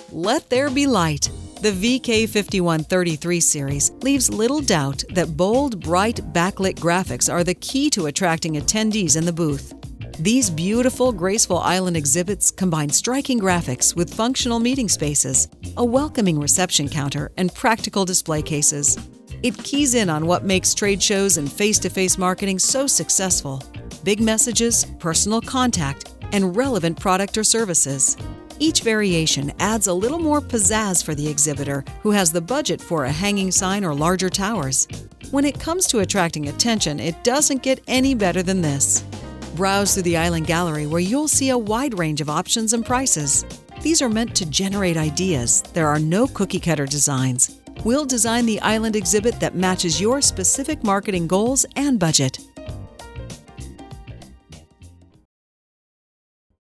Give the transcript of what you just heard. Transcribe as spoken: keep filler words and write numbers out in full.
Let there be light. The V K fifty-one thirty-three series leaves little doubt that bold, bright, backlit graphics are the key to attracting attendees in the booth. These beautiful, graceful island exhibits combine striking graphics with functional meeting spaces, a welcoming reception counter, and practical display cases. It keys in on what makes trade shows and face-to-face marketing so successful: big messages, personal contact, and relevant product or services. Each variation adds a little more pizzazz for the exhibitor who has the budget for a hanging sign or larger towers. When it comes to attracting attention, it doesn't get any better than this. Browse through the Island Gallery where you'll see a wide range of options and prices. These are meant to generate ideas. There are no cookie-cutter designs. We'll design the Island exhibit that matches your specific marketing goals and budget.